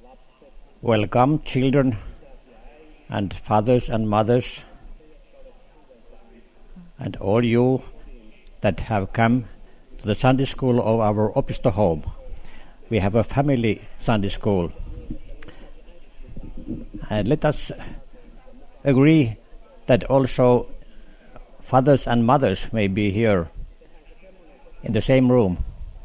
Welcome, children and fathers and mothers, and all you that have come to the Sunday school of our Opisto home. We have a family Sunday school. And let us agree that also fathers and mothers may be here in the same room.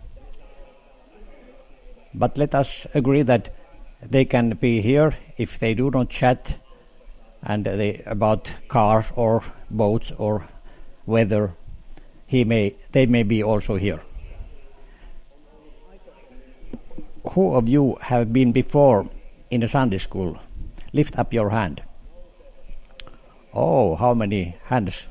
But let us agree that they can be here if they do not chat and about cars or boats or weather. They may be also here. Who of you have been before in a Sunday school? Lift up your hand. Oh, how many hands?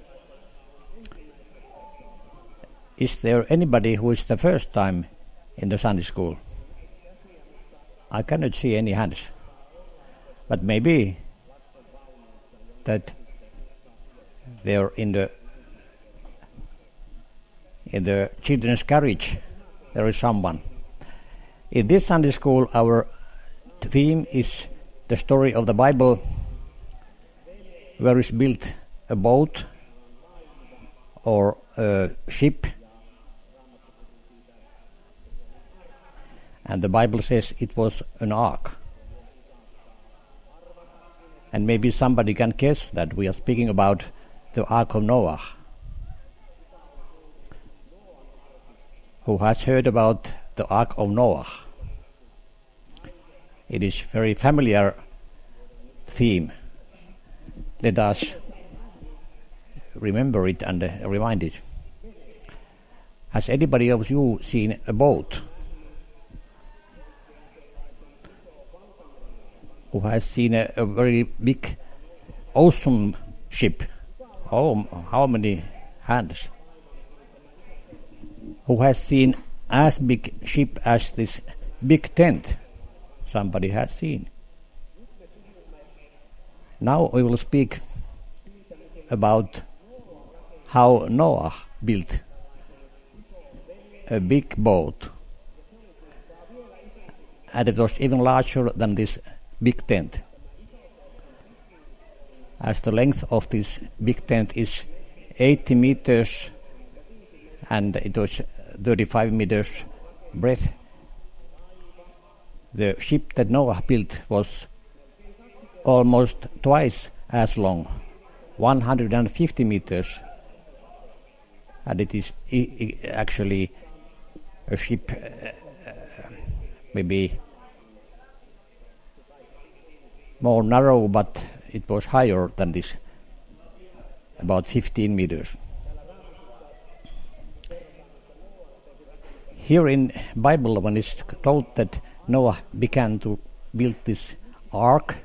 Is there anybody who is the first time in the Sunday school? I cannot see any hands. But maybe that they're in the children's carriage there is someone. In this Sunday school our theme is the story of the Bible, where is built a boat or a ship, and the Bible says it was an ark. And maybe somebody can guess that we are speaking about the Ark of Noah. Who has heard about the Ark of Noah? It is very familiar theme. Let us remember it and remind it. Has anybody of you seen a boat? Who has seen a very big ocean ship? Oh, how many hands? Who has seen as big ship as this big tent? Somebody has seen. Now we will speak about how Noah built a big boat, and it was even larger than this big tent. As the length of this big tent is 80 meters and it was 35 meters breadth, the ship that Noah built was almost twice as long, 150 meters, and it is actually a ship maybe more narrow, but it was higher than this, about 15 meters. Here in Bible, when it's told that Noah began to build this ark,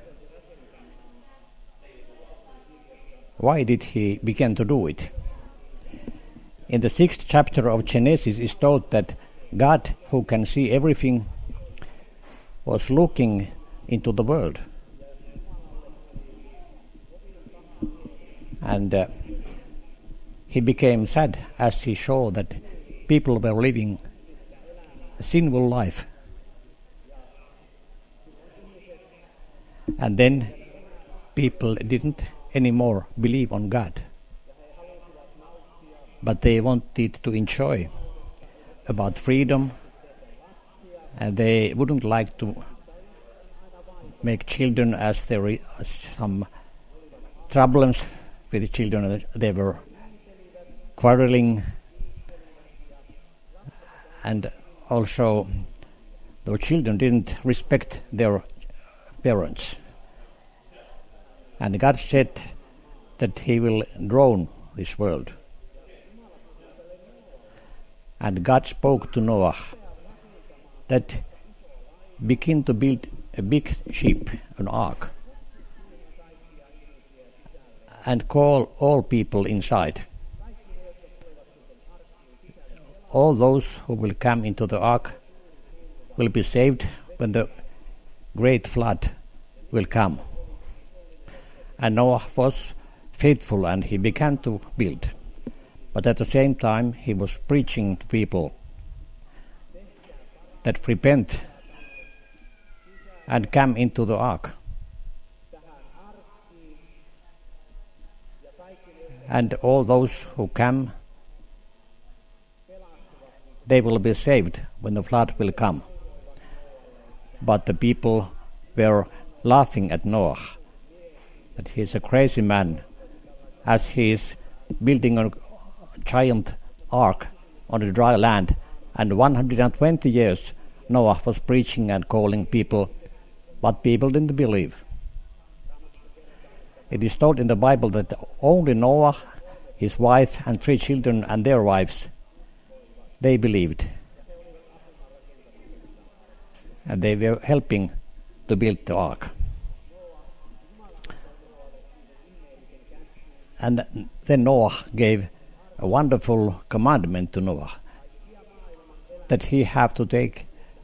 why did he begin to do it? In the 6th chapter of Genesis is told that God, who can see everything, was looking into the world. And he became sad as he saw that people were living a sinful life. And then people didn't anymore believe on God, but they wanted to enjoy about freedom, and they wouldn't like to make children as there are some problems with the children. They were quarreling, and also the children didn't respect their parents. And God said that he will drown this world. And God spoke to Noah that begin to build a big ship, an ark, and call all people inside. All those who will come into the ark will be saved when the great flood will come. And Noah was faithful and he began to build. But at the same time he was preaching to people that repent and come into the ark. And all those who come, they will be saved when the flood will come. But the people were laughing at Noah, that he is a crazy man, as he is building a giant ark on the dry land. And 120 years Noah was preaching and calling people, but people didn't believe. It is told in the Bible that only Noah, his wife and 3 children and their wives, they believed. And they were helping to build the ark. And then Noah gave a wonderful commandment to Noah, that he has to take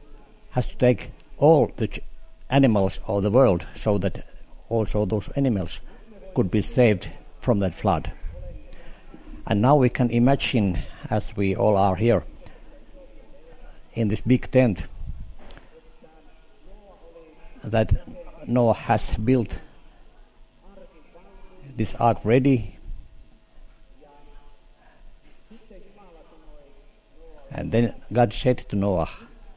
all the animals of the world, so that also those animals could be saved from that flood. And now we can imagine, as we all are here in this big tent, that Noah has built this ark ready, and then God said to Noah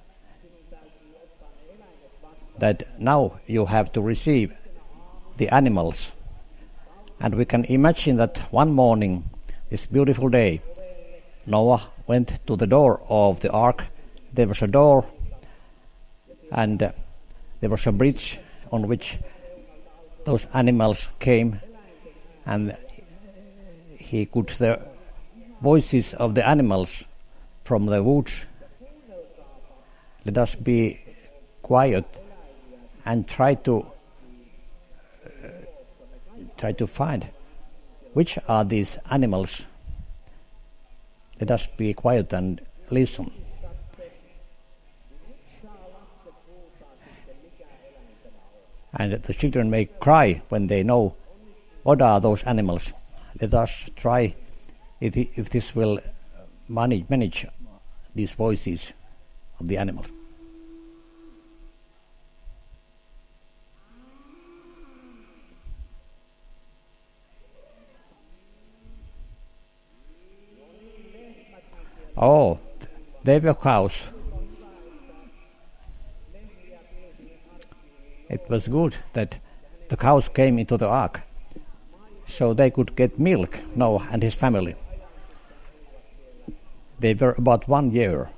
that now you have to receive the animals. And we can imagine that one morning, this beautiful day, Noah went to the door of the ark. There was a door, and there was a bridge on which those animals came, and he could hear the voices of the animals from the woods. Let us be quiet and try to find which are these animals. Let us be quiet and listen. And the children may cry when they know what are those animals. Let us try if this will manage these voices of the animals. Oh, they were cows. It was good that the cows came into the ark, so they could get milk, Noah and his family. They were about 1 year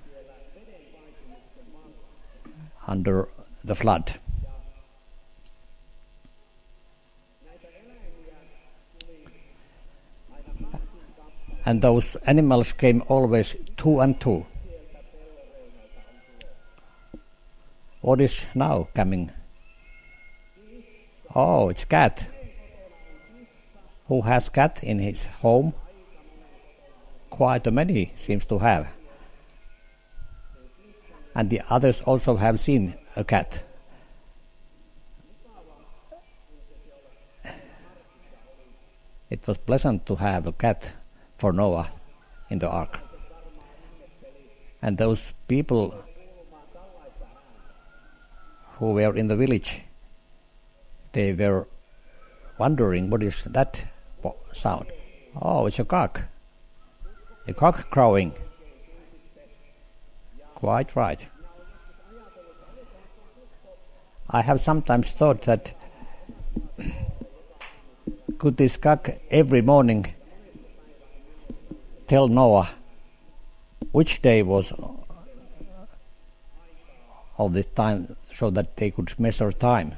under the flood. And those animals came always 2 and 2. What is now coming? Oh, it's cat. Who has cat in his home? Quite many seems to have. And the others also have seen a cat. It was pleasant to have a cat for Noah in the ark. And those people who were in the village, they were wondering, what is that sound? Oh, it's a cock. A cock crowing. Quite right. I have sometimes thought that could this cock every morning tell Noah which day was of this time, so that they could measure time.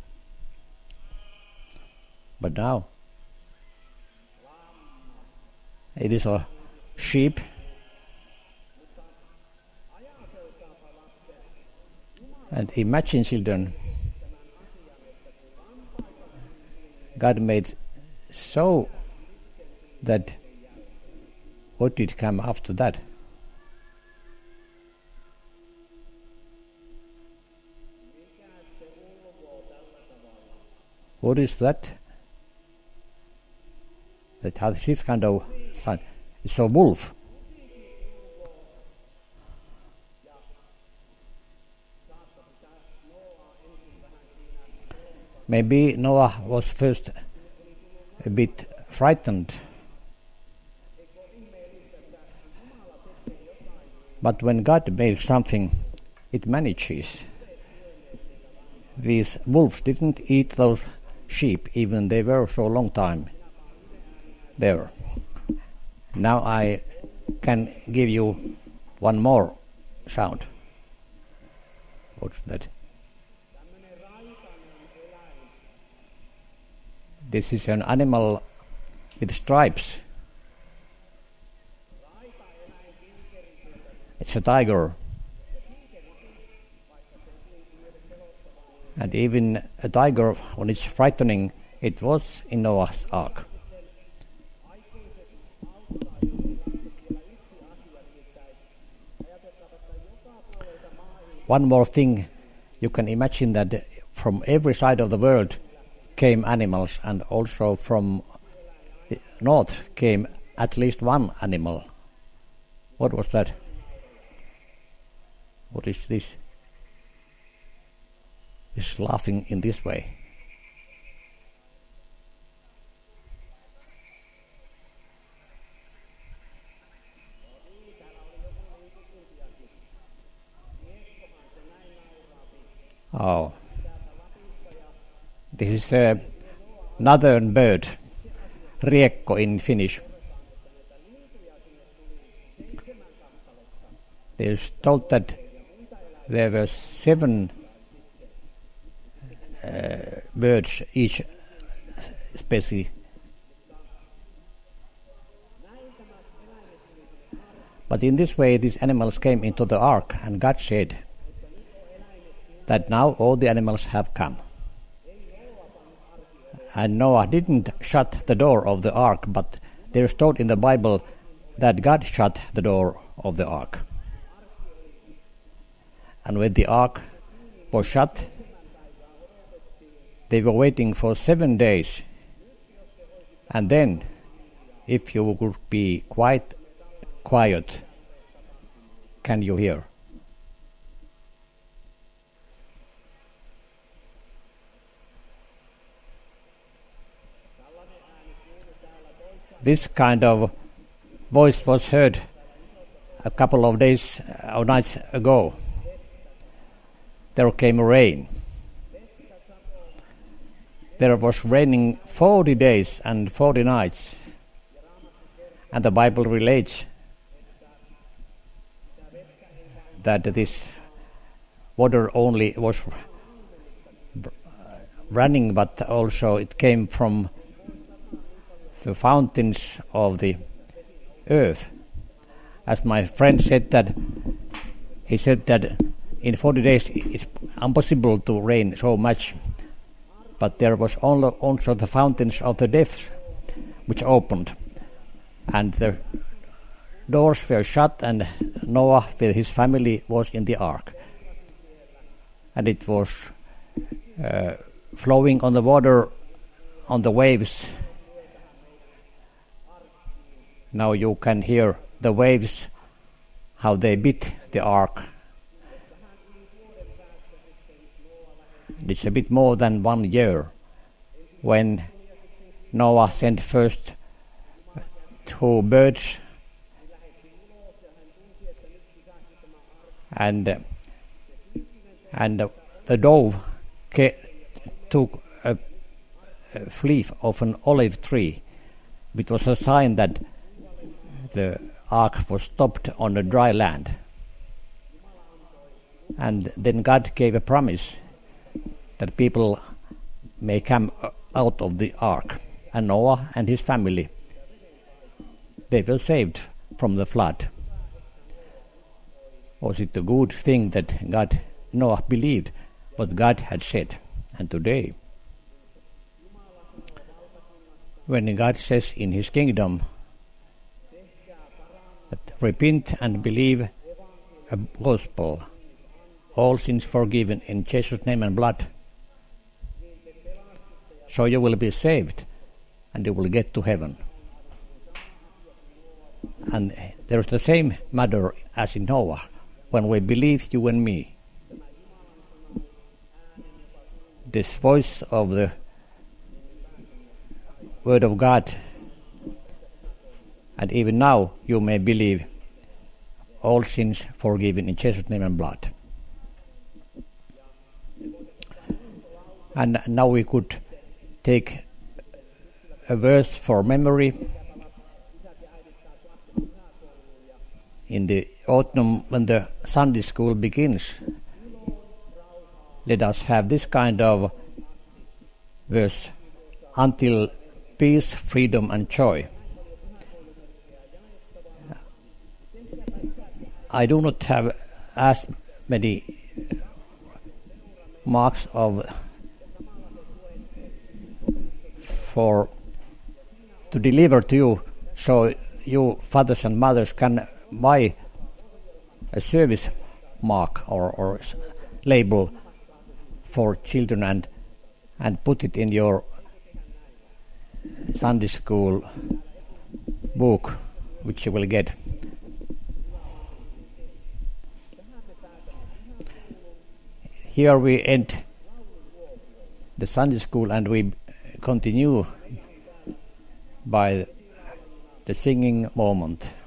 But now it is a sheep. And imagine, children, God made so that what did come after that? What is that? That has this kind of sign. It's a wolf. Maybe Noah was first a bit frightened, but when God made something, it manages. These wolves didn't eat those sheep, even they were so long time there. Now I can give you one more sound. What's that? This is an animal with stripes. It's a tiger. And even a tiger, when it's frightening, it was in Noah's ark. One more thing, you can imagine that from every side of the world came animals, and also from the north came at least one animal. What was that? What is this? Is laughing in this way. Oh, this is a northern bird, riekko in Finnish. There's told that there were 7 birds each species. But in this way these animals came into the ark, and God said that now all the animals have come. And Noah didn't shut the door of the ark, but there's told in the Bible that God shut the door of the ark. And when the ark was shut, they were waiting for 7 days. And then, if you could be quite quiet, can you hear? This kind of voice was heard a couple of days or nights ago. There came rain. There was raining 40 days and 40 nights. And the Bible relates that this water only was running, but also it came from the fountains of the earth. As my friend said that, he said that in 40 days it's impossible to rain so much, but there was also the fountains of the depths which opened, and the doors were shut, and Noah with his family was in the ark, and it was flowing on the water, on the waves. Now you can hear the waves, how they beat the ark. It's a bit more than 1 year when Noah sent first 2 birds and the dove took a leaf of an olive tree, which was a sign that the ark was stopped on the dry land. And then God gave a promise that people may come out of the ark, and Noah and his family, they were saved from the flood. Was it a good thing that Noah believed what God had said? And today, when God says in his kingdom that repent and believe a gospel, all sins forgiven in Jesus' name and blood, so you will be saved and you will get to heaven. And there's the same matter as in Noah, when we believe, you and me. this voice of the Word of God, and even now you may believe all sins forgiven in Jesus' name and blood. And now we could take a verse for memory. In the autumn, when the Sunday school begins, let us have this kind of verse: until peace, freedom and joy. I do not have as many marks to deliver to you, so you fathers and mothers can buy a service mark or label for children and put it in your Sunday school book, which you will get. Here we end the Sunday school and we continue by the singing moment.